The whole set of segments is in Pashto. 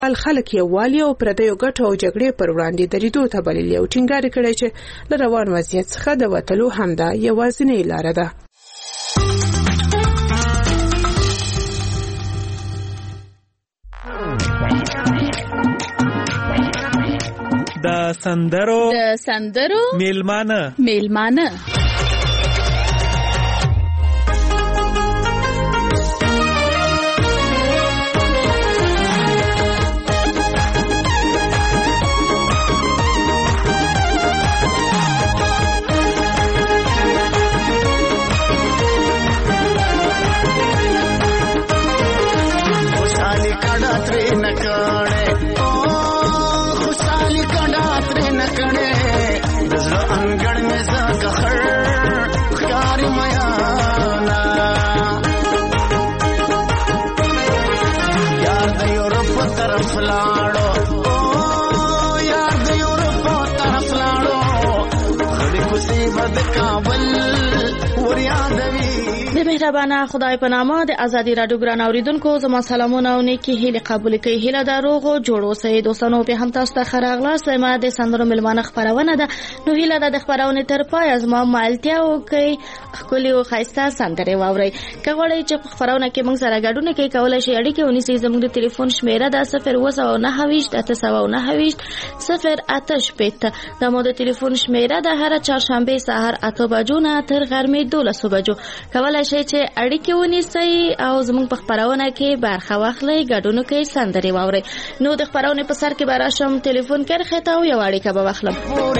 خلک یووالي او پردیو ګټو او جګړې پر وړاندې دریدو ته بللي او ټینګار کړی چې له روان وضعیت څخه د وتلو همدا یوازینۍ لاره ده. د سندرو میلمانه مهربانه خدای په نامه د ازادي رادیو ګران اوریدونکو زما سلامونه او نیکی هیله قبول کړئ. هیله د روغو جوړو سه دوستانو په هم تاسو ته خراغلا سمه د سندرو ملمانه خبرونه ده. نو هیله د خبرونه تر پای از ما مالتیا او کوي خپل او خاصه سندره واوري. کغړی چې خبرونه کې موږ سره ګډونه کوي کولای شي اړیکه ونیسي. زموږ د ټلیفون شمیره ده 029 د مو د ټلیفون شمیره ده. هر چهارشنبه سحر 8 بجو نه تر غرمې 12 بجو کولای شي چې اړیکه ونیسي او زموږ په خبرونه کې برخه واخلي ګډونه کوي سندره واوري. نو د خبرونه په سر کې براشم ټلیفون کرخه ته او یو اړیکه به واخلم.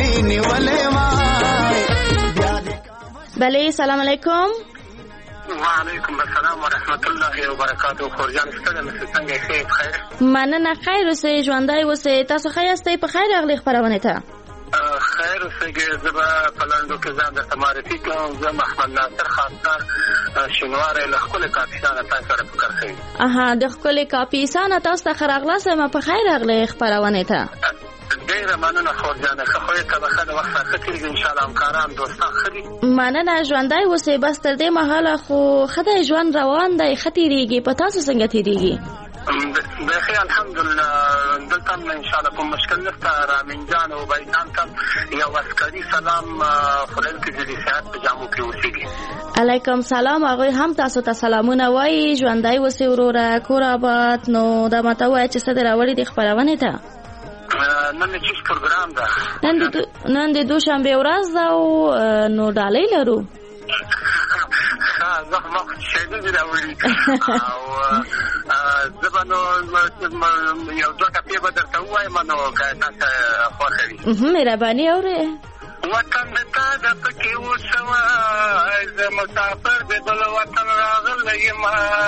بله سلام علیکم. وعلیکم السلام ورحمت الله وبرکاته. خورجان ستاسو څنګه ښه بخیر؟ مننه خیر اوسئ ژوندۍ اوسئ. تاسو ښه یاستئ؟ په خیر راغلی خبرونه ته. خیر اوسئ. زه پلاندو کې ځان د معرفي کوم. زه محمد ناصر خاصار شینوار له خپل کاپیسان تاسو سره فکر کوي. د خپل کاپیسان تاسو ته خراغلا سم په خیر راغلی خبرونه ته. ډیره مننه خورجانه. خو ته به خله وخت راکړي ان شاء الله همکاران دوستان خري. مننه ژوندۍ اوسئ. بس تر دې مهاله خو خدای ژوند روان دی خطرېږي. په تاسو څنګه تیریږي؟ بخیر الحمدلله. دلته ان شاء الله کوم مشکل نشته. رامین جان او بایدان ته یو عسکري سلام خلل کې د صحت په جامو کې اوسېږي. علیکم سلام. هغه هم تاسو ته سلامونه وایي. ژوندۍ اوسئ وروره کور آباد. نو دا ماته وایي چې څه راوړي د خبرونه ته. نن چې پروګرام ده نن د دوشنبه ورځ ده او نو ډالۍ لرو. زه ما څه دې راوړي او زبانو یو دوه کپی به درته وایم نو که تاسو خوښوي. مهرباني اورئ. وطن ته د پکې وسوه زه مسافر د بل وطن راغلی یم.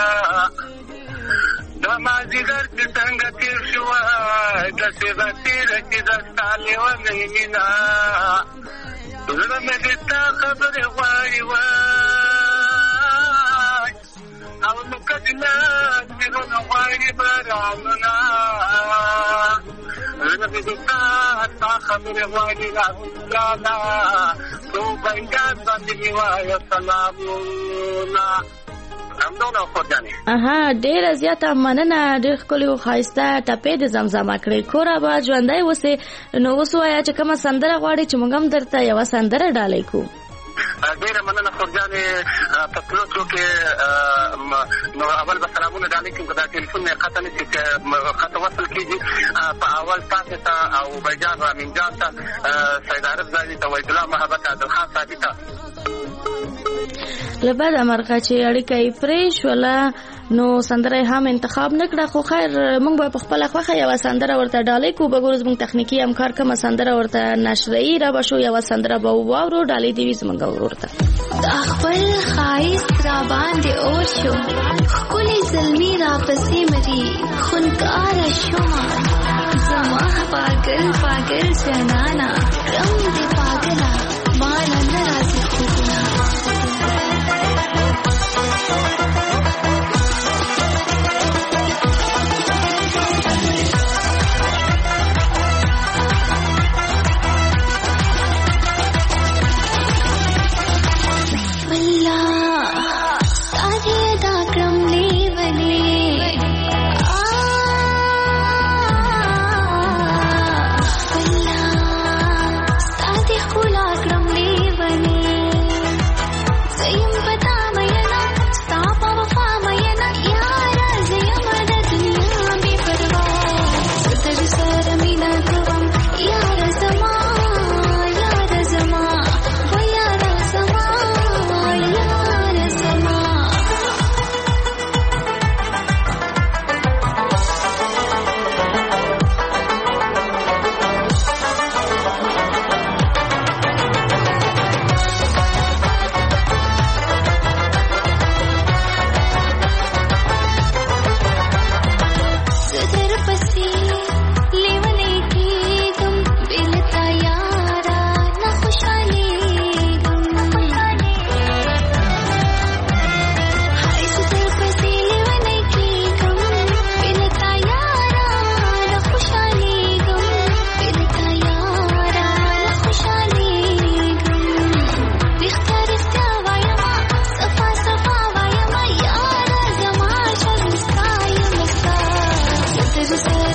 دا مازیګر چې څنګه تېر شوه داسې به تېره چې د ستا لیونۍ مینه زړه مې د تا خبرې غواړي وای او نو کله زړونه غواړي بارانونه زړه مې د تا خبرې غواړي راځه تو بنګان باندې مې وایه سلامونه. ډیره زیاته مننه. ډیر ښکلي او ښایسته ټپې د زمزمه کړې. کور آباد ژوندۍ اوسئ. نو اوس وایه چې کومه سندره غواړې چې موږ هم درته یوه سندره ډالۍ کړو. ډیره مننه خورجانې. په پلوټو کې نو اول به سلامونه ډالۍ کوم. که دا ټلیفون مې قطع نشي چې خط وصل کېږي په اول تاسو ته او بیجان رامین جان ته سید عارف زادي ته وحید الله محبت عادلخان صاحبي ته له بده مرغه چې اړیکه یې پرې شوله نو سندره هم انتخاب نکړه. خو خیر موږ به په خپله خوښه یوه سندره ورته ډالۍ کړو. به ګورو زموږ تخنیکي همکار کومه سندره ورته نشرهیي را به شو. یوه سندره به واورو ډالۍ دې وي زموږ ورور ته. د خپل ښایست را باندې اور شو ښکلې زلمي را پسې مري خونکاره شومه زما پاگل پاگل جنانا رم دې پاگله ماله نه راځي خوبونه.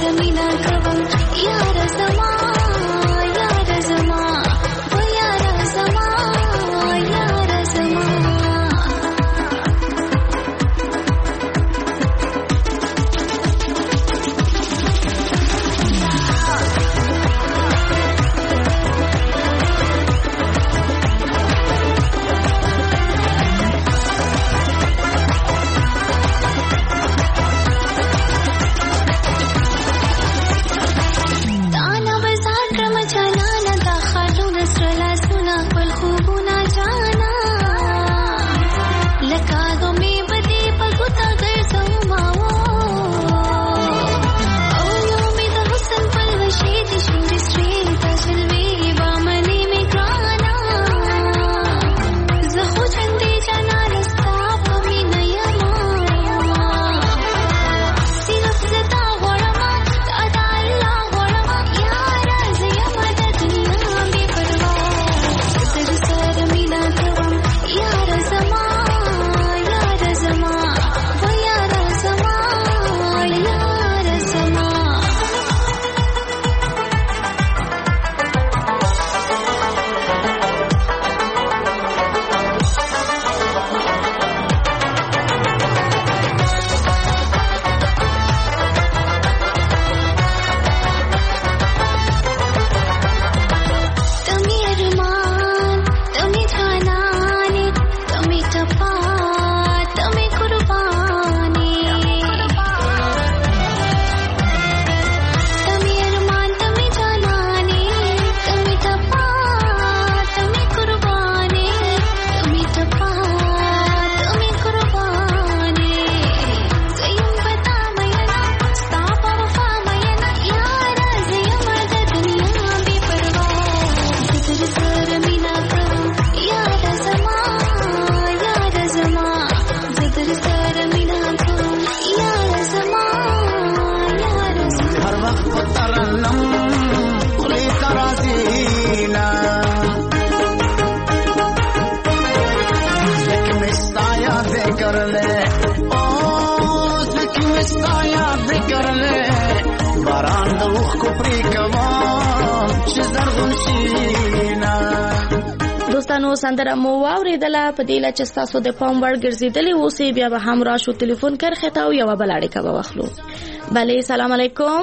دوستانو سندره مو واوریدله په دې لا چې تاسو د پام وړ ګرځیدلی اوسئ بیا به هم راشو ټلیفون کرخه ته او یو بل اړیکه به واخلو. بله سلام علیکم.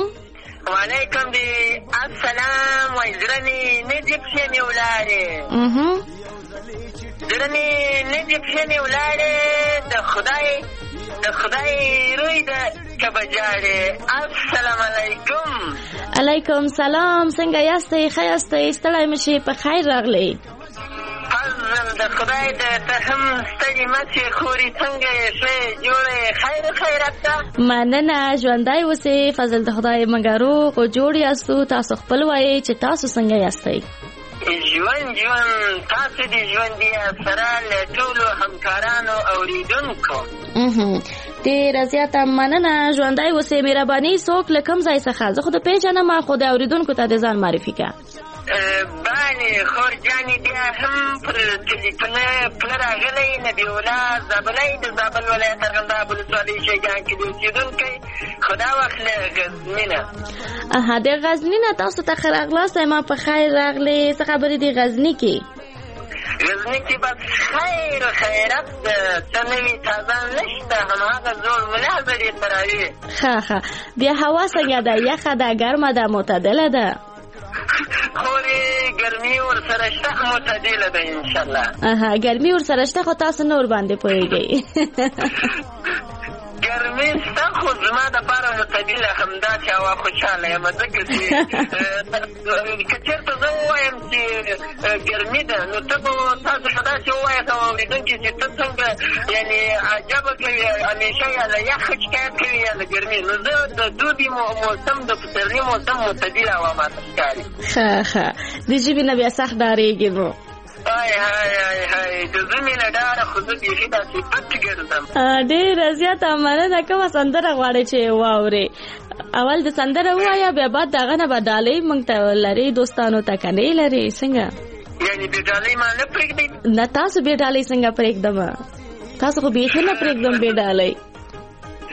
وعلیکم دی السلام وزرنی نجیب شنی ولاره درنی نجیب شنی ولاره د خدای روی د کبجاره. السلام علیکم. علیکم سلام. څنګه یاستئ؟ ښه یاستئ؟ ستړی مشي په خیر راغلی. فضل د خدای د ته هم ستړي مشي خوري څنګه یې ښه جوړې خیرت ته مننه. ژوندی اوسئ. فضل د خدای موږ روغ او جوړ یاستو. تاسو خپل وایئ چې تاسو څنګه یاستئ؟ ژوند تاسو د ژوندي سره له ټولو همکارانو اوریدونکو ډېره زیاته مننه. ژوندی اوسئ. مهرباني څوک له کوم ځای څخه؟ زه خو د پیژنم خو د اوریدونکو ته د ځان معرفي کړه. بله خور جانې بیا هم پر ټلیفون پله راغلی نبي الله زابلی د زابل ولایت ارغنداب ولسوالۍ شیګان کې د اوسېدونکی خو دا وخت له غزني نه. د غزني نه تاسو ته ښه راغلاست. ما په خیر راغلی. څه خبرې دي غزني کې؟ غزني کې بس خیر و خیرت څه نوي تازه نشته. هماغه زوړ مناظرې سره وي. ښه بیا هوا څنګه ده؟ یخه ده ګرمه ده معتدله ده؟ خورې ګرمي ورسره شته معتدله ده انشاءالله. ګرمي ورسره شته خو تاسو نه ورباندې پوهېږئ. ګرمي شته خو زما دپاره معتدله همداسې هوا خوشحاله یم ځکه چې که چېرته زه ووایم چې ګرمي ده نو ته به تاسو په داسې ووایاست او اورېدونکي چې ته څنګه یعنې عجبه کوي همیشه یا له یخ شکایت کوي یا له ګرمي. نو زه د دوبي موسم د پسرلي موسم معتدله هوا ماته ښکاري. ښه د ژبې نه بیا سخت ډارېږي نو هاي د زمې نه ډاره خو زه بیخي داسې پټ ګرځم. ډېره زیاته مننه. کومه سندره غواړئ چې واورئ؟ اول د سندره ووایه بیا بعد د هغه نه به ډالۍ موږ ته لرئ دوستانو ته که نه لرئ څنګه؟ یعنې بې ډالۍ ما نه پرېږدئ؟ نه تاسو بې ډالۍ څنګه پرېږدم؟ تاسو خو بیخي نه پرېږدم بې ډالۍ.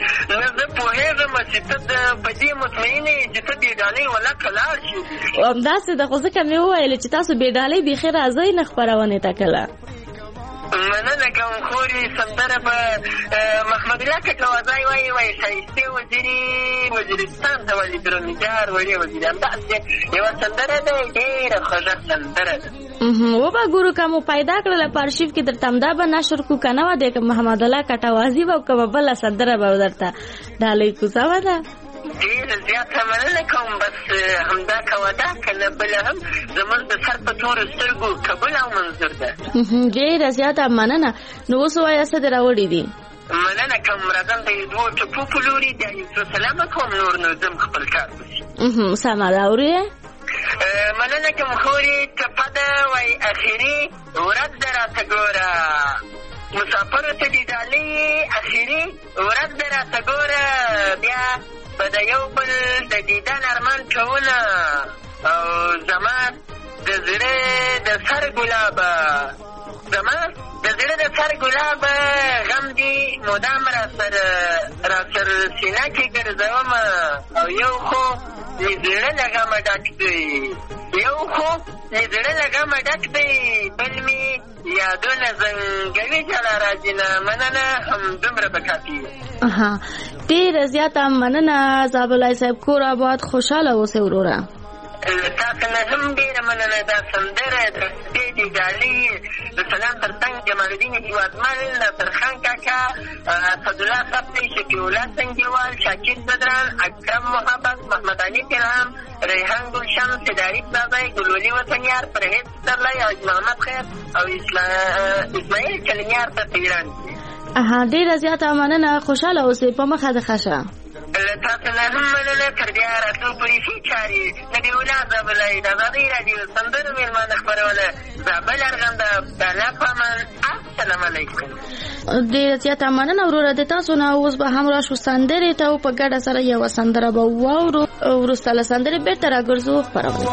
نه زه پوهېږم چې ته په دې مطمئنه یې چې ته بېډالۍ ولکه لاړ شي. همداسې ده، خو ځکه مې وویل چې تاسو بېډالۍ بیخي راځئ نه خپرونې ته کله. مننه کوم خورې. سندره به محمد الله کټوازی وایي ښایستې وزیرستان ته ولي درونجار وړې وزیري، همداسې یوه سندره ده، ډېره خوږه سندره ده. وبه ګورو که مو پیدا کړله په ارشیف کې درته همدا به نشر کړو که نه وه د محمد الله کټوازي به که به بله سندره به درته ډالۍ کوزه ده. ډېره زیاته مننه کوم. بس همدا کوه ده که نه بله هم زموږ د سر په تورو سترګو قبول او منظور ده. ډېره زیاته مننه. نو اوس ووایه څه دې راوړي دي؟ مننه کوم. راځم د دوو ټپو په لوري د یو سلامه کوم، نور نو ځم خپل کار وشي. سمه ده، اورې؟ مننه کوم خورې. ټپه ده وایي اخري ورځ ده راته ګوره، مسافرو ته دې ډالۍ اخري ورځ ده راته ګوره، بیا به د یو بل د دیدن ارمان کوونه، او زما د زړه د سر ګلابه، زما د زړه د سر ګلابه غم دې مدام را سر سینه کې ګرځومه، او یو خو مې زړه له غمه ډک دی، یو خو مې زړه له غمه ډک دی، بل مې یادونه زنګوي جلا راځي نه. مننه، همدومره به کافي. ډېره زیاته مننه زابلای صاحب. کور آباد، خوشحاله اوسئ وروره. تاسو نه هم ډېره مننه. دا سندره د شپې د ډالۍ د سلام تر څنګ جمال الدین هیوادمل، ناصرخان کاکا، اسدالله صاحب، شفیع الله سنګیوال، شاکر بدران، اکرم محبت، محمد علي پیرهم، ریحان ګلشن، صداري بابی، ګلولي وطنیار، پرهیز پسرلی، حاج محمد خیر او اسماعیل کلمیار ته په ایران کې. ډېره زیاته مننه. خوشحاله اوسئ. په مخه د ښه. له تاسو نه هم مننه. تر بیا راتلو پورې ښې چارې نبیالله زابلۍ د ازادۍ راډیو سندرو مېلمانه خپرونه زابل ارغنده. الله په امان. السلام علیکم. ډېره زیاته مننه وروره د تاسو نه. اوس به هم راشو سندرې ته، او په ګډه سره یوه سندره به واورو. وروسته له سندرې بېرته راګرځو خپرونه.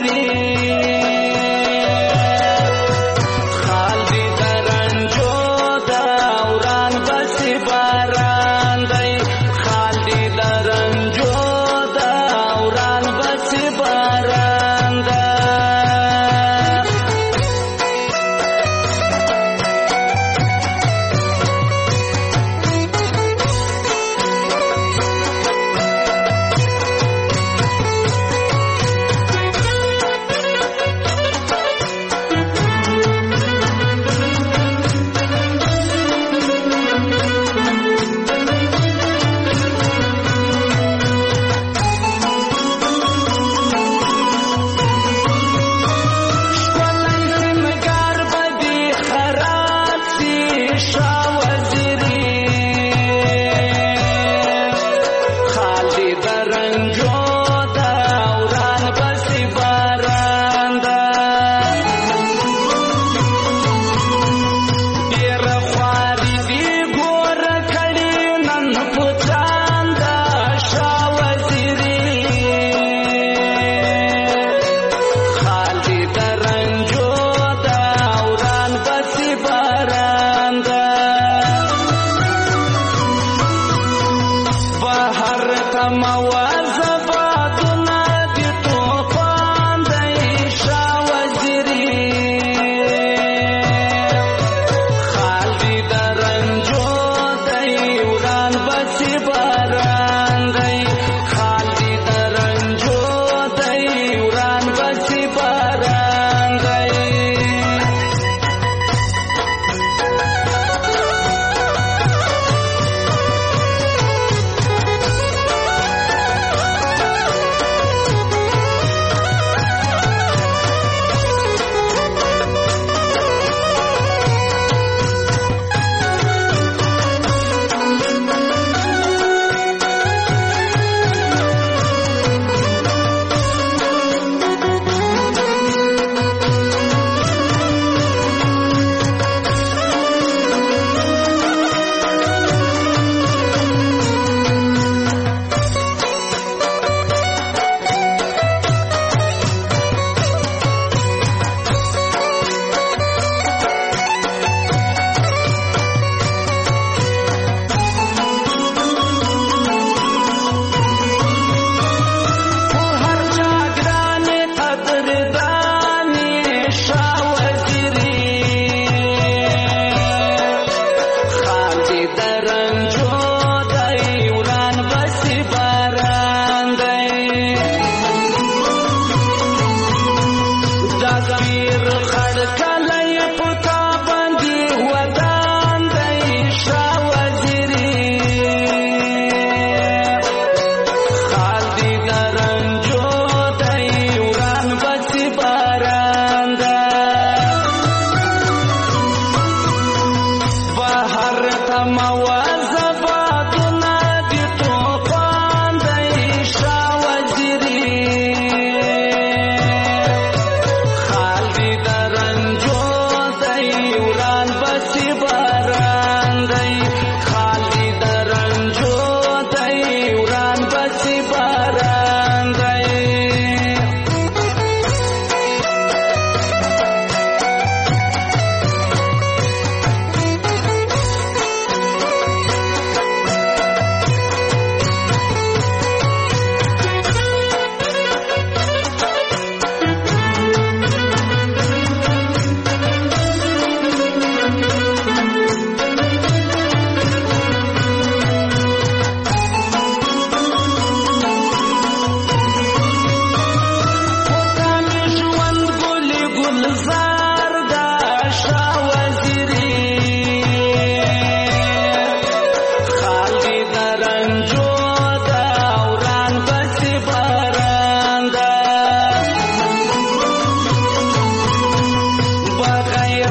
Yo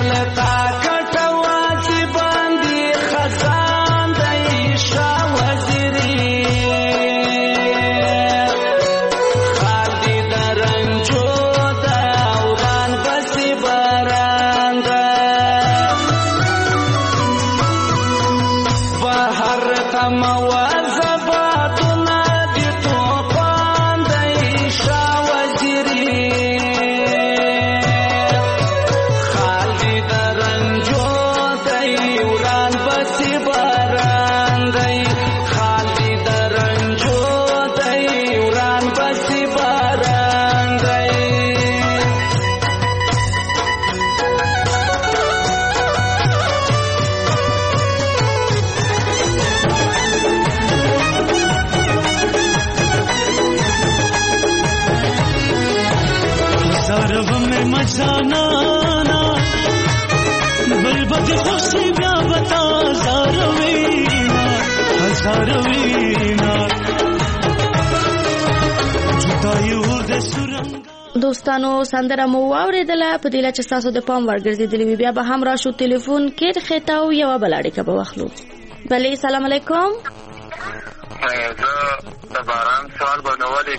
دوستانو سندره مو واوریدله په دې چې تاسو د پام ورګرځېدلې بیا به هم راشو ټلیفون کې خطاو یو بل اړیکه به واخلو. بله سلام علیکم. زه د باران سوال باندې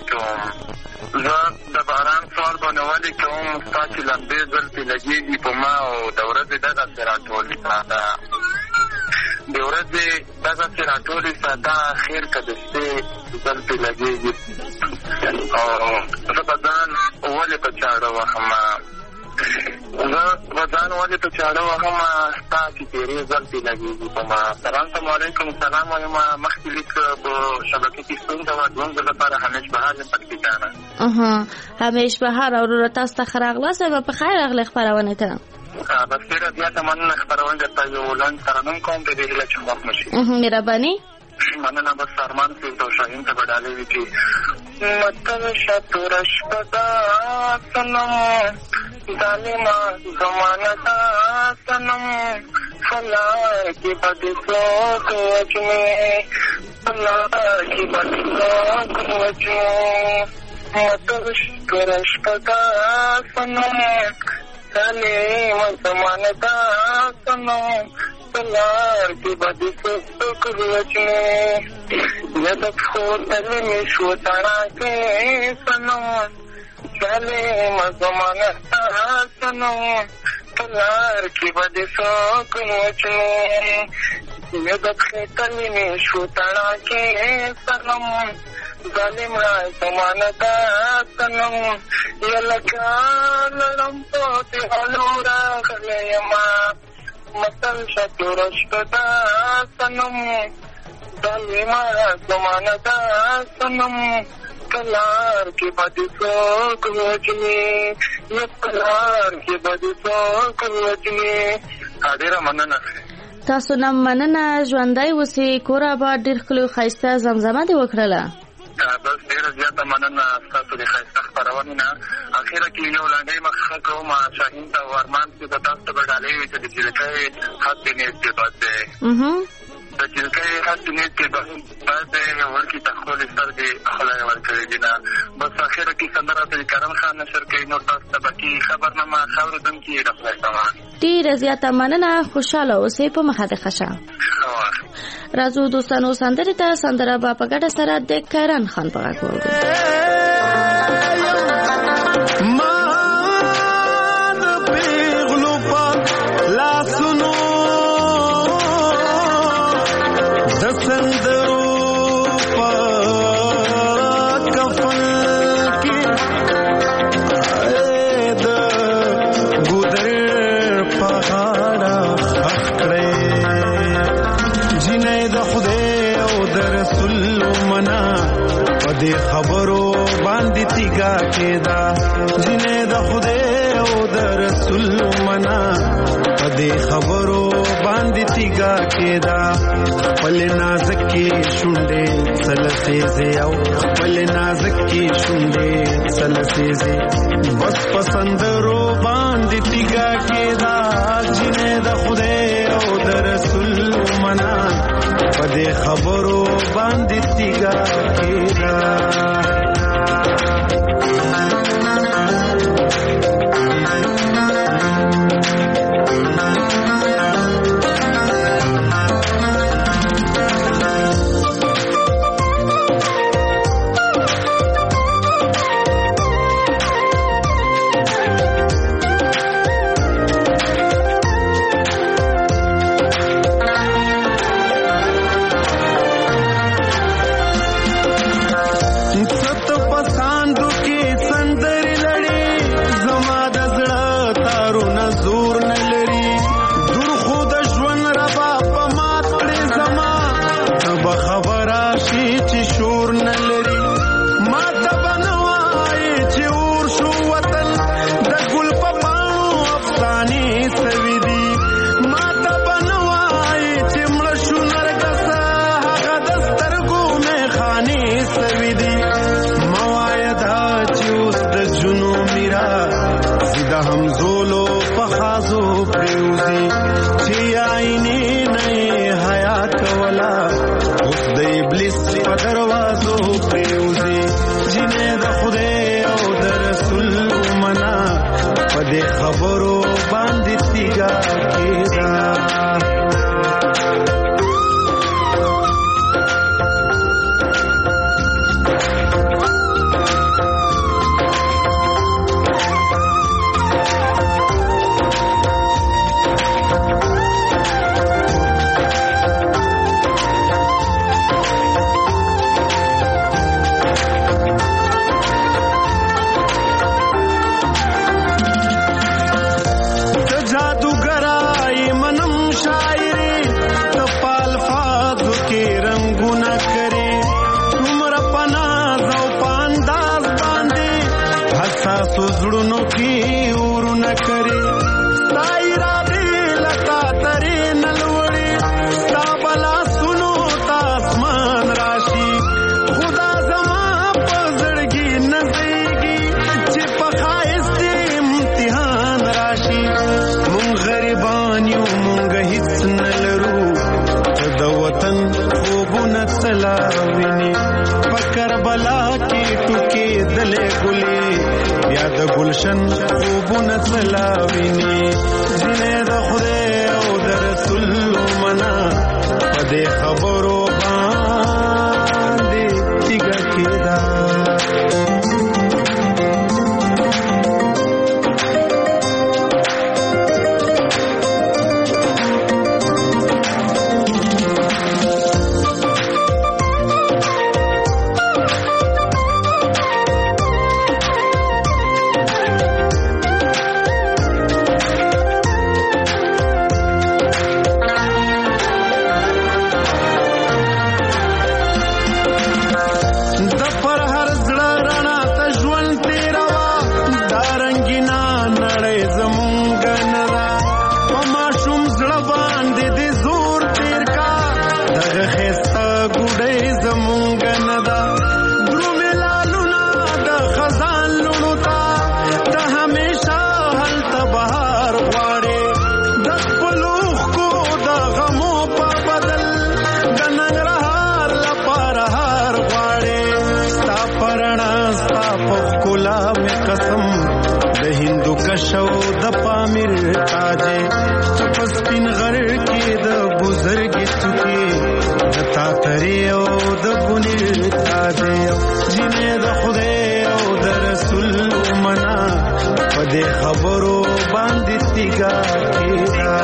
کوم تاسو لمبې ځلې لګېږي په ما او د ورځې دغه راټولې ساده د ورځې دغه راټولې ساده خیر کدسته ځلې لګېږي او زه بدن ولې په چاړه وهم تاسو تیرې ځلې لګېږي په ما. السلام علیکم. سلام وایم مخکې لیک په شبکې کې څنګه و دوه د لپاره همیش بهار پکې کانا همیش بهار او تاسو ته خراغلاس په خیر اغلی خبرونه ته بس ډیره زیاته مننه خبرونه درته یو لاند ترنم کوم د دې لچ وخت مشي مهرباني مننه. بس ارمان کې تو شاهین ته بدالې وی چې متل شتورش پدا سنم ظالما زمانہ دا سنم فلا کی بد سوچ میں فلا کی بد سوچ میں متل شتورش پدا سنم ظالما زمانہ دا سنم سلار کی بدی سوک روچنے یدک خوتل میں شوتانا کے سنم چلے مزمانہ سنم سلار کی بدی سوک روچنے یدک خوتل میں شوتانا کے سنم ظالم زمانہ سنم یلکا لڑم تو تحلورا خلیما متل شتورش پدا سنم ظالما زمانہ دا سنم کلار کی بدی سوک وجنی کلار کی بدی سوک وجنی. ډیره مننه. تاسو نه مننه. ژوندی اوسئ. کور آباد. ډېر ښکلي ښایسته زمزمه دې وکړله. بس ډیره زیاته مننه ستاسو د ښایسته خپرونې نه. اخره کې یو لنډۍ مخه کوم شاهین ته ورمان چې د تاسو ته به ډالۍ وي چې د جلکۍ حد نیت کې بد دی د جلکۍ حد نیت کې بد دی ورکې ته ښکلې سر دې خدای ورکړی دي نه. بس اخره کې سندره د کرم خان نشر کوي. نور تاسو ته باقي خبرنامه خاورېدونکي د خدای سامان. ډېره زیاته مننه. خوشحاله اوسئ. په مخه دې ښه شه. راځو دوستانو سندرې ته. سندره به په ګډه سره د کیران خان په غږ واورو. دې خبرو باندې تیګا کېدا جنې د خدای او د رسول منا دې خبرو باندې تیګا کېدا خپل نازک کې شونډې سلسېزه او خپل نازک کې شونډې سلسېزه بس پسندرو باندې تیګا کېدا جنې د خدای او د رسول منا دې خبرو باندې تیګا کېدا پریوزی چې عینې نه حیا کولا اوس د ابلیس په دروازو پریوزی جنې د خدای او د رسول منا په دې خبرو باندې تیګا کېدا گلشن خوبونه تلاویني جنې د خدای او د رسول منا په دې خبرو باندې تیګه کېدا شو د پامیر تاجه چپسپین غر کې د بزرګي ټکی د تاتری او د بنیر تاجه جنې د خدای او د رسول منا په دې خبرو باندې تیګا کېدا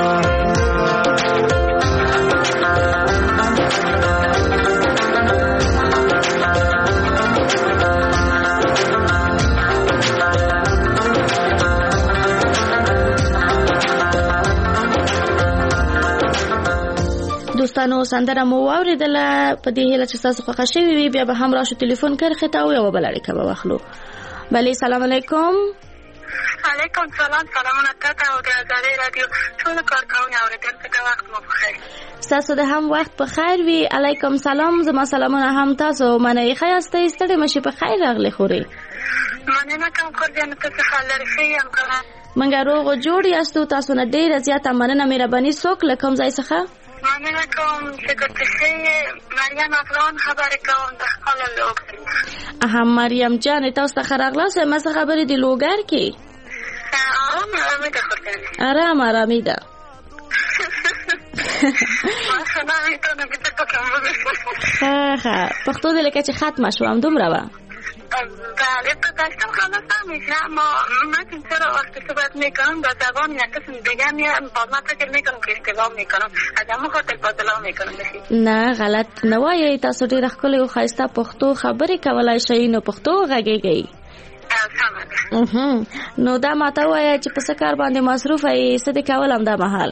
دوستانو سندره مو واوریدله په دې هیله چې تاسو خوښ شوي وي بیا به هم راشو ټلیفون کرښې ته او یوه بله اړیکه به واخلو بلې سلام علیکم علیکم سلام سلامونه تاته او د ازادۍ راډیو ټولو کارکوونکو اورېدونکو ته وخت مو بخیر ستاسو د هم وخت په خیر وي علیکم سلام زما سلامونه هم تاسو منئ ښه یاستئ ستړې مه شئ په خیر راغلې خورې مننه کوم قربانو ته څه حال لرئ ښه یم که موږ روغ او جوړ یاستو تاسو نه ډېره زیاته مننه مهرباني څوک له کوم ځای څخه مننه کوم شکر ته مریم افغان خبرې کوم د خپل لوګر مریم جان تاسو ته ښه راغلاست ما څه خبرې دي لوګر کې آرامې ده قربانې آرامې ده ښه پښتو دې لکه چې ختمه شوه همدومره وه بله پداشتم خلاصه میشه اما من چرا وقتی صحبت میکنم با زبان یک قسم دیگه باز من فکر میکنم که اشتباه میکنم از همون خاطر بدلا میکنم نه غلط نه وایئ تاسو ډېره ښکلې او ښایسته پښتو خبرې کولی شئ نو پښتو غږیږئ نو دا ماته ووایه چې په څه کار باندې مصروفه یې څه دې کول همدا مهال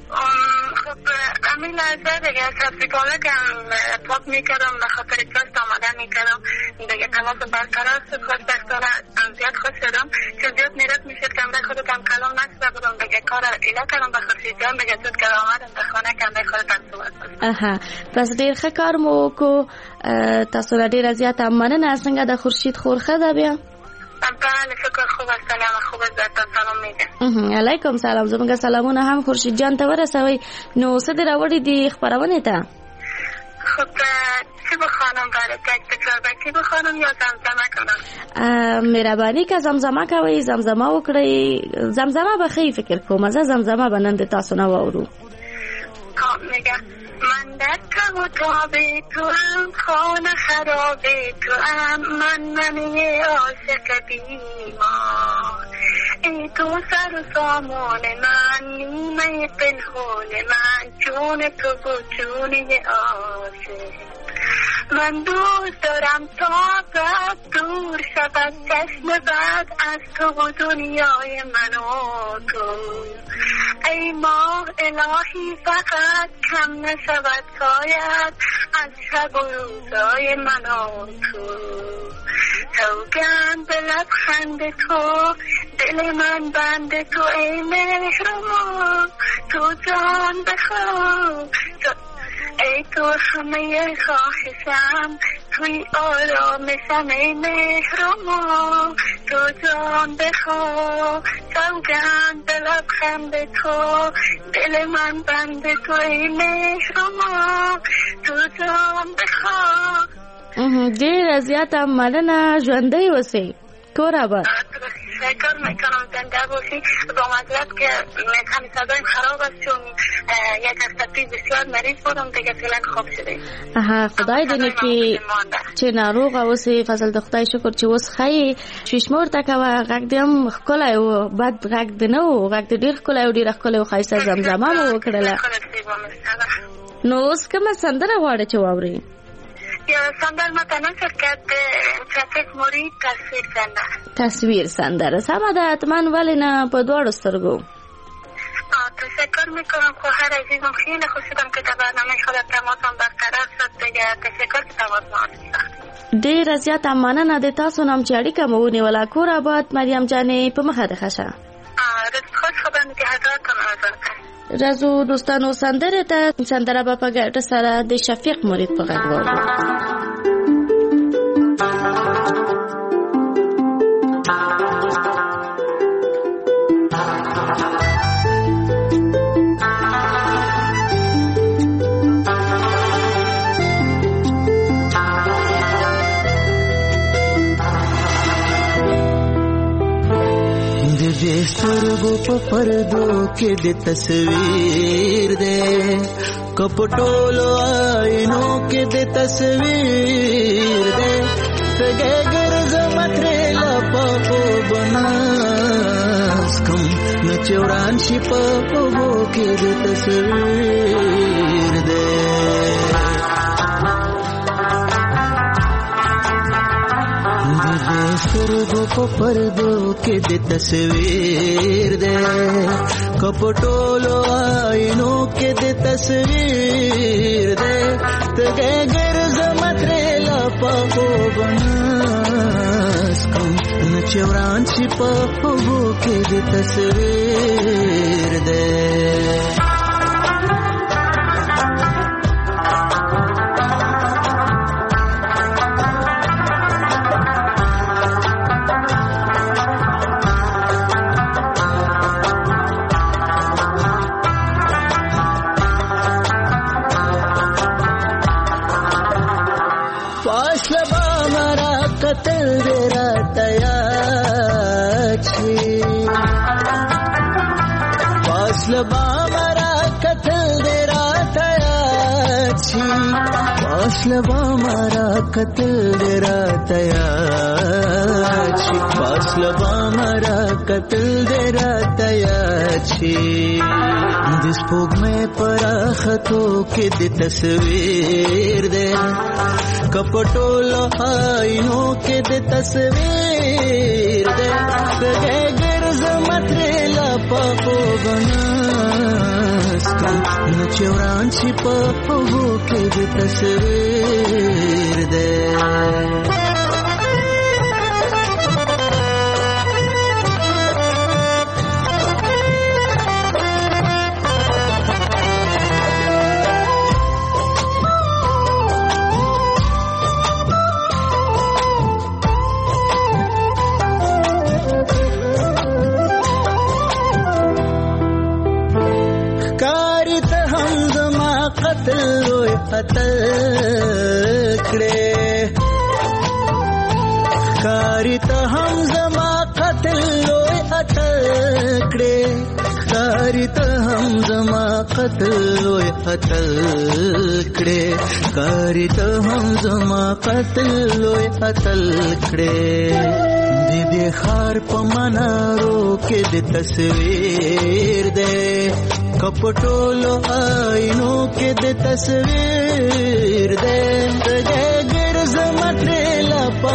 همین لحظه دیگه سبزیکاله که پاک میکردم به خاطر کاست آماده میکردم دیگه تماس برقرار شد خوشبختانه زیاد خوش شدم چون زیاد نیرت میشد که امده خودتم کلام نشده بودم دیگه کار ایله کردم به خورشید جان دیگه زود که آمدم به خانه که امده خودتم صحبت بودم پس ډیر ښه کار مو وکړو تاسو ډیره زیاته مننه څنګه د خورشید خور ښه ده بیا بله فکر خوب است. سلام خوب است. در سلام میگم. علیکم سلام. زموږ سلامونه هم خورشید جان ته ورسوي. نو څه دې راوړي دي خبرونه ته؟ خب چی بخوانم برای تکرار چی بخوانم یا زمزمه کنم؟ مهربانی که زمزمه کوي زمزمه وکړئ. زمزمه به خی فکر کوم زه زمزمه به نن د تاسو نه واورو. میگم من در تاب تو هم خانه خراب تو هم من عاشق بیمار ای تو سر و سامان من نیمه پنهان من جون تو و جون عاشق من دوست دارم تا قد دور شود چشم بد از تو و دنیای من و تو ای ماه الهی فقط کم نشود شاید از شب و روزای من و تو سوگند به لبخند تو دل من بند تو ای مهربان تو جان بخواه ای تو همه خواهشم توی آرامشم ای مهربان تو جان بخواه سوگند به لبخند تو دل من بند تو ای مهربان تو جان بخواه. ډېره زیاته مننه. ژوندی اوسئ. کور آباد. شکر میکنم زنده باشی. با معذرت که همین صدایم خراب است چون یک هفته پیش بسیار مریض بودم دیگه فعلا خوب شده. خدای دې کې چې ناروغه اوسې فضل د خدای شکر چې اوس ښایي ششمور ته کوه. غږ دې هم ښکلی و بد غږ دې نه و. غږ دې ډېر ښکلی و ډېره ښکلی و ښایسته زمزمه مو وکړله. نو اوس کومه سندره غواړې چې واورې؟ یا سندر متنم شرکت ترافیک مرید تصویر سندر. تصویر سندر سمه ده. حتما ولې نه په دواړو سترګو. تشکر میکنم خواهر عزیزم. خیلی خوش شدم که در برنامه خودت تماسم برقرار شد دیگه. تشکر که تماس ما ډېره زیاته مننه د تاسو نام چې اړیکه مو ونیوله. کور آباد مریم جانې په مخه د ښه شه. خوش خبر که حضرت کنم رازو دوستانو سندره ته سندره به په ګډه سره د شفیق مرید په غږ واورو. دې سترګو په پردو کې د تصویر دې کپټولو آینو کې د تصویر دې څنګه ګرځم ترې لپو بناس کوم نچوران شي په وګو کې د تصویر دې سترګو په پردو کې د تصویر دې کپټولو آینو کې د تصویر دې تګه ګرځم ترې لپو بناس کوم نچوران شي په وګو کې د تصویر دې فاصلہ ہمارا قتل دیرا تیا چھی فاصلہ ہمارا قتل دیرا تیا چھی دس پوگ میں پراختوں کے دی تصویر دے کپٹولو آئینوں کے دی تصویر دے سگے گرز متریلا پاپو بناس نچوران چی پاپو کے دی تصویر دے قتل لوی قتل کړې ښکاری ته هم زما قتل لوی قتل کړې ښکاری ته هم زما قتل لوی قتل کړې ښکاری ته هم زما قتل لوی قتل کړې دې خار په منارو کې د تصویر دې کپټولو آینو کې د تصویر دې ګرځ مټریلا په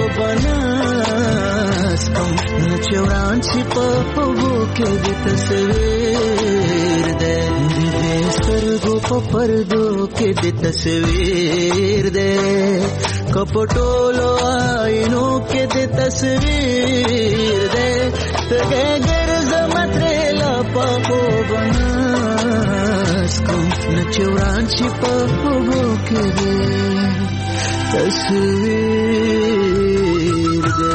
بناس کم نچوران چې په وو کې د تصویر دې سترګو په پردو کې د تصویر دې کپټولو آینو کې د تصویر دې ګرځ مټریلا په بناس کم نچوران چې په وو کې د تصویر دې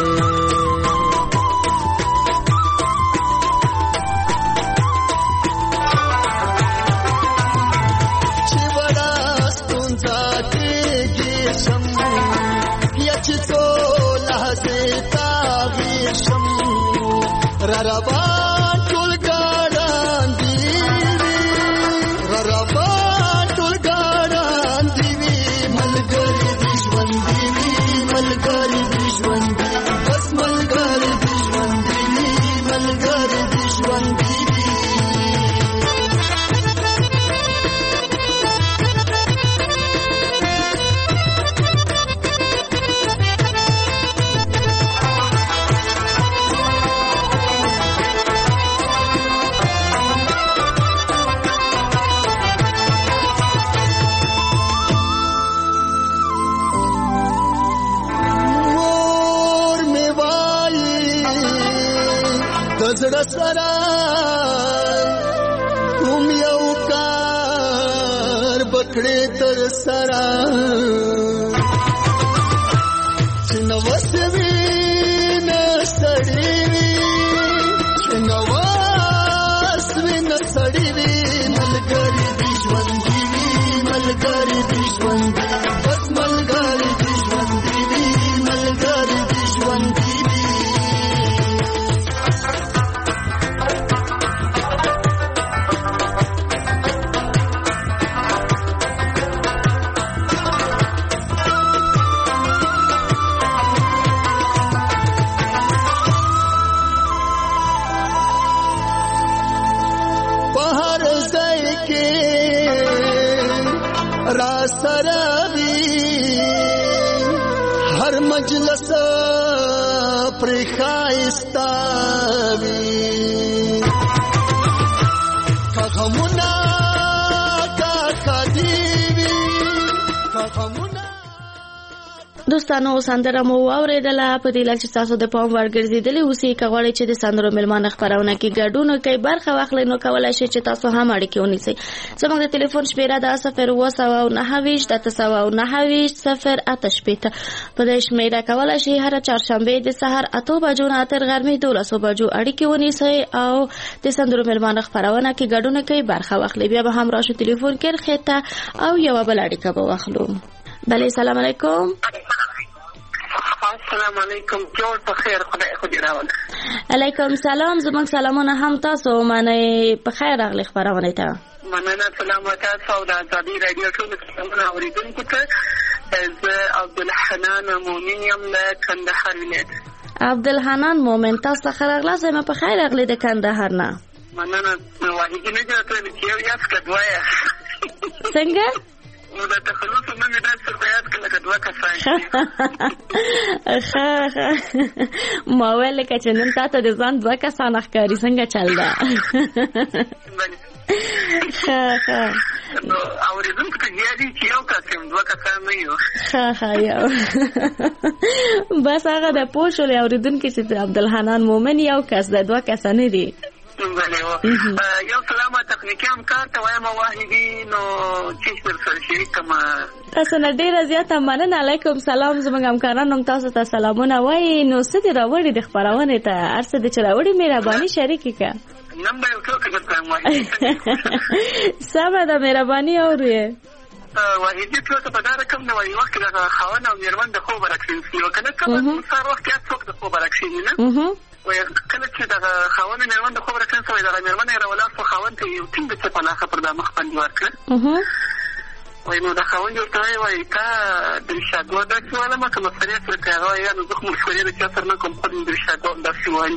رربان ټول ګاډان دی رربان ټول ګاډان دی ملګری د ژوند دی ملګری د ژوند دی بس ملګری د ژوند دی ملګری د ژوند دی زړه سره کوم یو کار بکړې تر سره چې نو وسوي نه سړی وي چې نو وسوي نه سړی وي ملګری د ژوند دی ملګری د ژوند دی بس ملګری د ژوند دی ملګری د ژوند دی هر مجلس پر خایستاوی غمونا کا خدیوی غمونا دوستانو سندره مو اوریدله په دې لږ چې تاسو د پام ورګرځیدلی اوسې کغواړئ چې د سندرو ملمانه خبرونه کې ګډون کوي برخه واخلئ نو کولای شئ چې تاسو هم اړیکې ونیسئ زموږ د ټلیفون شمیره ده 029 په دې شمیره کولای شئ هر چهارشنبه د سحر 8 بجو نه تر غرمې 12 بجو اړیکې ونیسئ او د سندرو ملمانه خبرونه کې ګډون کوي برخه واخلئ بیا به هم راشو ټلیفون کې خېته او یو بل اړیکه به واخلو بله سلام علیکم السلام علیکم جوړ په خیر خدای خو دې راوړ علیکم سلام زموږ سلامونه هم تاسو منه په خیر راغلی خبرونه ته مننه سلامات تاسو د ازادي رادیو ټول سلامونه اوریدونکو ته زه عبدالحنان مومن یم له کندهار ولایت عبدالحنان مومن تاسو خیر راغلی زما په خیر راغلی د کندهار نه مننه واحد نه جوړه چې یو یاس کډوای څنګه نو دا تخلص نه مې درس بیان کړل کډوا کسان ما ویل چې نن تاسو د ځان دوه کسان ښکاری څنګه چل دا نو اوریدونکو ته یادی چې یو کسم دوه کسان نه یو یو بس هغه د پوښول اوریدونکو چې عبدالحنان مومن یو کس د دوه کسان نه دي یو سلام تخنیکی همکار ته وایم واحدی نو چې در سره شریک کما تاسو نه ډیره زیاته مننه علیکم سلام زموږ همکارانو تاسو ته سلامونه وایي نو څه دې راوړي د خبرونه ته ارڅه د چراوړي مهرباني شریک کا نن به یو څه درته وایم سمه ده مهرباني اورئ واحدي څه په دا رقم نه وایي وخت د خاوند او مېرمن د خوب راکښین شي او کنه کوم سار وخت کې څوک د خوب راکښین نه وای کله چې د خاوند او مېرمن د خوب راکښین شوی د مېرمن یې راولا خو خاوند ته یو ټینګ څه په لاخه پر د مخ باندې ورکړ وای نو د خاوند یو ځای وای تا د شاګو د څواله ما کوم سره سره کوي یا نو زخم شوی د چا سره کوم په د شاګو د څوالي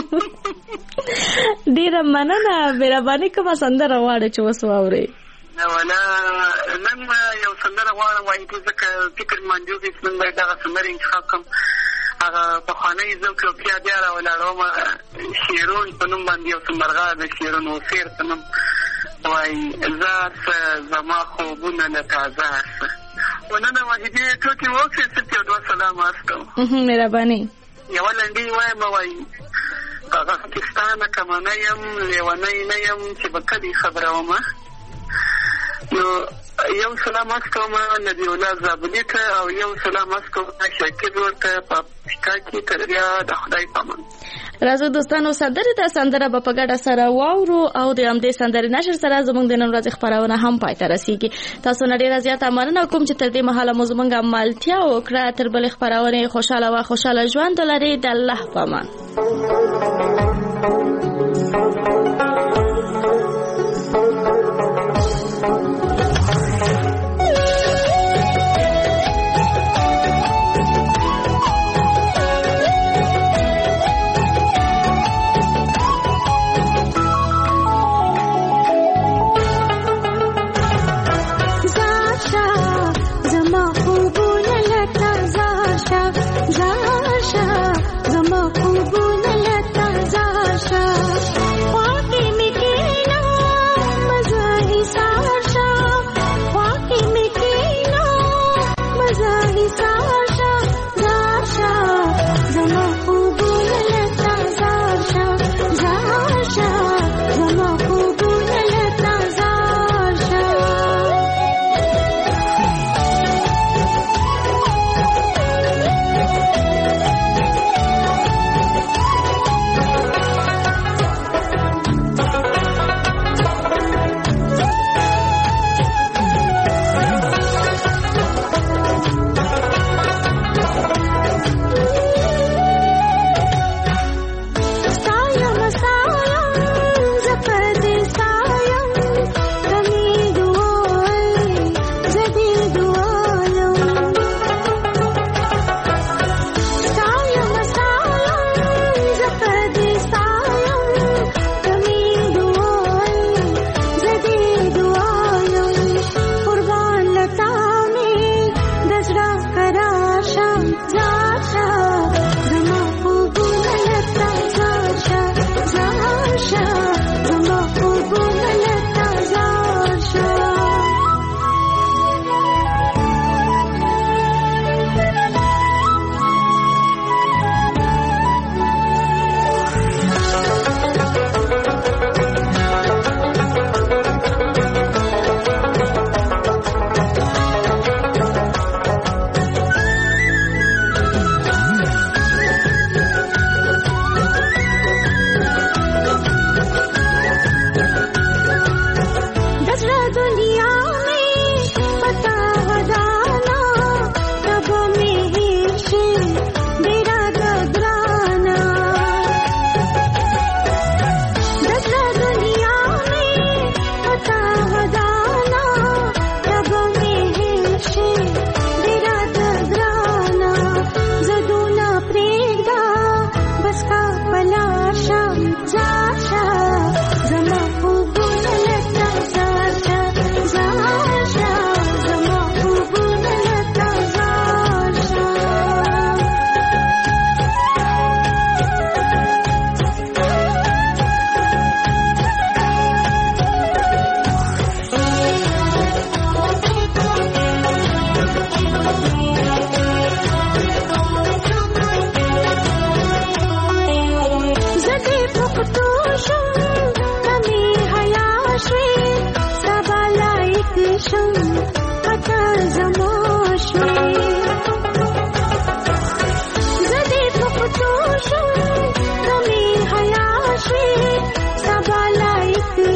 ډیره مننه مهرباني کومه سندره واړه چې وسو اوري ولا نن یو سندره غواړم وایي ځکه فکر منجو کې څنګه دا سندره انتخاب کوم هغه په خانه ذوق او بیا بیا راولاړم شیرون په نوم باندې یو سندرغه د شیرون او سیر په نوم وایي ذات زما خوبونه نه تازه ونن واحدې ټوکی وکړې ستې دوه سلام واسطو مهرباني یو لنډي وایم وایي هغه پاکستان کمنه یم لیونی نه یم چې به کلي خبره ومه نو یو سلام اسکوم نبی الله زابلی ته او یو سلام اسکوم شاکر ورته په پښتا کې تر بیا د خدای پامان راځو دوستانو سندره د سندره په ګډه سره واورو او د همدې سندره نشر سره زموږ د نن ورځې خبرونه هم پای ته رسیږي تاسو نه ډیر زیاته مننه کوم چې تر دې مهاله مو زموږ مالتیا او کړه تر بل خبرونه خوشاله ژوند لري د الله پامان زما خوبونه لتا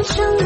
شم